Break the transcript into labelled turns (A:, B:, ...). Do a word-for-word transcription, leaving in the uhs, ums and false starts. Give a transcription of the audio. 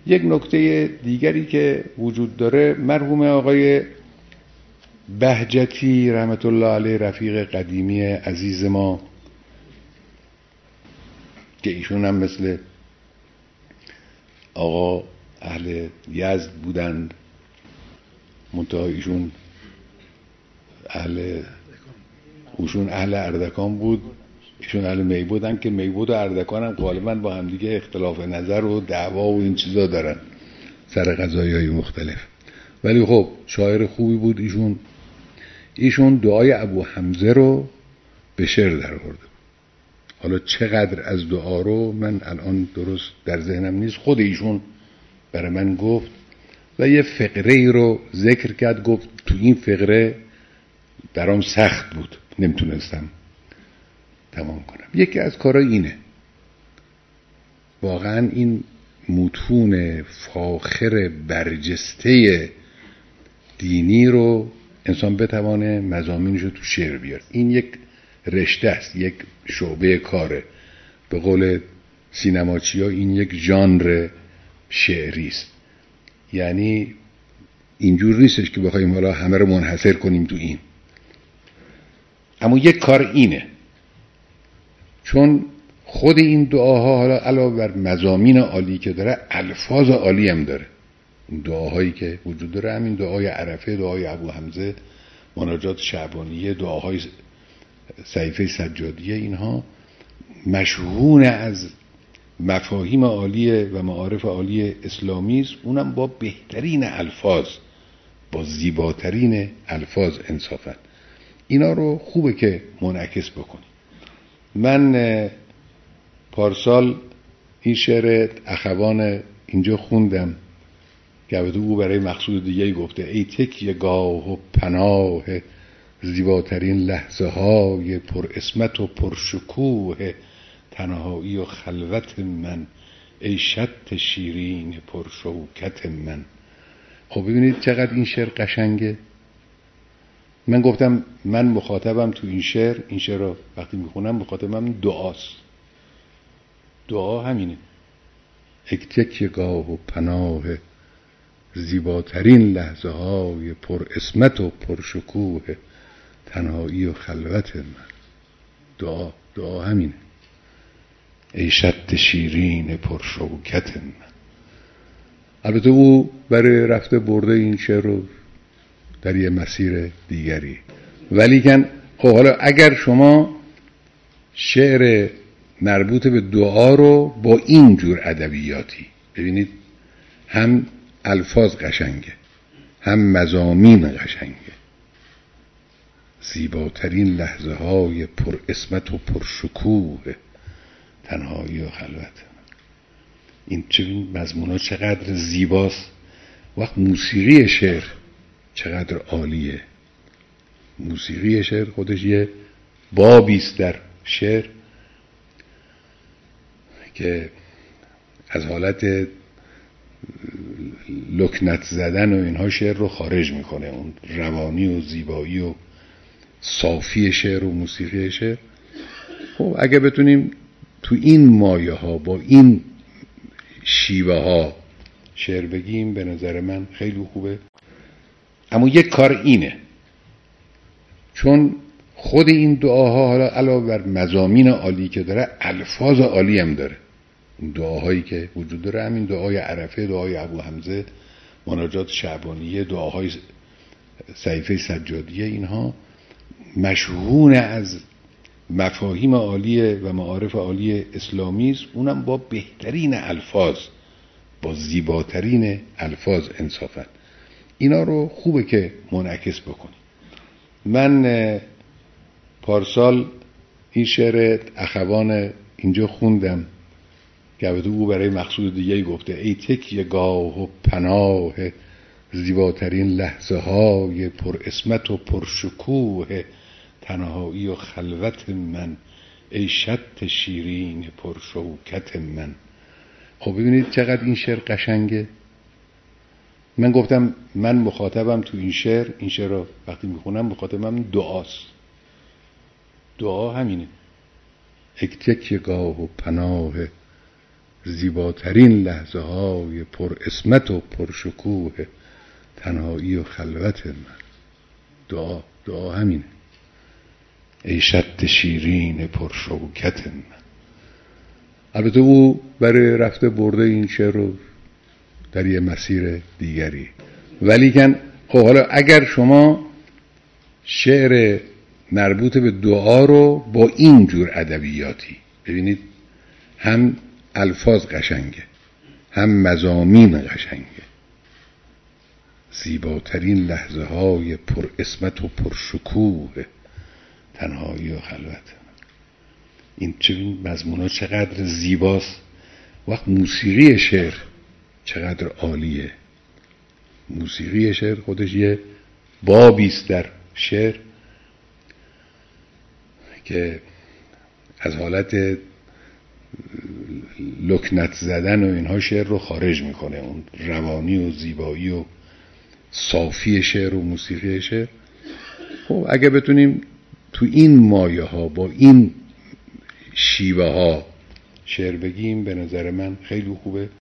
A: یک نکته دیگری که وجود داره، مرحوم آقای بهجتی رحمت الله علیه، رفیق قدیمی عزیز ما که ایشون هم مثل آقا اهل یزد بودند، منتها ایشون اهل اوشون اهل اردکان بود، ایشون اهل میبودن که میبود و اردکان هم غالبا با هم دیگه اختلاف نظر و دعوا و این چیزا دارن سر قضایای مختلف. ولی خب شاعر خوبی بود ایشون. ایشون دعای ابو حمزه رو به شعر در آورده. حالا چقدر از دعا رو من الان درست در ذهنم نیست، خود ایشون برای من گفت و یه فقره ای رو ذکر کرد، گفت تو این فقره برام سخت بود، نمیتونستم تمام کنم. یکی از کارا اینه، واقعا این متون فاخر برجسته دینی رو انسان بتوانه مضامینش رو تو شعر بیاره. این یک رشته است، یک شعبه کاره. به قول سینماچیا این یک ژانر شعری است. یعنی اینجور نیستش که بخوایم حالا همه رو منحصر کنیم تو این. اما یک کار اینه، چون خود این دعاها حالا علاوه بر مضامین عالی که داره، الفاظ عالی هم داره. این دعاهایی که وجود داره، همین دعای عرفه، دعای ابو حمزه، مناجات شعبانیه، دعاهای صحیفه سجادیه، اینها مشحون از مفاهیم عالیه و معارف عالی اسلامی است، اونم با بهترین الفاظ، با زیباترین الفاظ انصافا. اینا رو خوبه که منعکس بکنیم. من پارسال این شعر اخوان اینجا خوندم که البته او برای مقصود دیگه گفته: ای تکیه گاه و پناه زیباترین لحظه های پر اسمت و پر شکوه تنهایی و خلوت من، ای شط شیرین پر شوکت من. خب ببینید چقدر این شعر قشنگه. من گفتم من مخاطبم تو این شعر، این شعر رو وقتی میخونم مخاطبم دعاست. دعا همینه: اکتک گاه و پناه زیباترین لحظه های پر اسمت و پر شکوه تنهایی و خلوت من. دعا دعا همینه: ای شط شیرین پر شوکت من. البته او برای رفته برده این شعر رو در یه مسیر دیگری، ولی کن خب حالا اگر شما شعر مربوط به دعا رو با این جور ادبیاتی ببینید، هم الفاظ قشنگه، هم مضامین قشنگه، زیباترین لحظه های پر اسمت و پر شکوه تنهایی و خلوت. این چه مضمونا چقدر زیباست. وقت موسیقی شعر چقدر عالیه. موسیقی شعر خودش یه بابیست در شعر که از حالت لکنت زدن و اینها شعر رو خارج میکنه. اون روانی و زیبایی و صافی شعر و موسیقی شعر. خب اگه بتونیم تو این مایه ها با این شیوه ها شعر بگیم، به نظر من خیلی خوبه. اما یک کار اینه، چون خود این دعاها حالا علاوه بر مضامین عالی که داره، الفاظ عالی هم داره. این دعاهایی که وجود داره، همین دعای عرفه، دعای ابو حمزه، مناجات شعبانیه، دعاهای صحیفه سجادیه، اینها مشحون از مفاهیم عالیه و معارف عالی اسلامی است، اونم با بهترین الفاظ، با زیباترین الفاظ انصافا. اینا رو خوبه که منعکس بکنیم. من پارسال این شعر اخوان اینجا خوندم که البته او برای مقصود دیگه گفته: ای تکیه گاه و پناه زیباترین لحظه های پر اسمت و پر شکوه تنهایی و خلوت من، ای شط شیرین پر شوکت من. خب ببینید چقدر این شعر قشنگه. من گفتم من مخاطبم تو این شعر، این شعر رو وقتی میخونم مخاطبم دعاست. دعا همینه: اکتک گاه و پناه زیباترین لحظه های پر اسمت و پر شکوه تنهایی و خلوت من. دعا دعا همینه. ای شط شیرین پر شوکت من. البته او برای رفته برده این شعر رو در یه مسیر دیگری، ولی کن خب حالا اگر شما شعر مربوط به دعا رو با این جور ادبیاتی ببینید، هم الفاظ قشنگه، هم مضامین قشنگه. زیباترین لحظه های پر اسمت و پر شکوه تنهایی و خلوت. این چه مضمونا چقدر زیباست. وقت موسیقی شعر چقدر عالیه. موسیقی شعر خودش یه بابیست در شعر که از حالت لکنت زدن و اینها شعر رو خارج میکنه. اون روانی و زیبایی و صافی شعر و موسیقی شعر. خب اگه بتونیم تو این مایه ها با این شیوه ها شعر بگیم، به نظر من خیلی خوبه.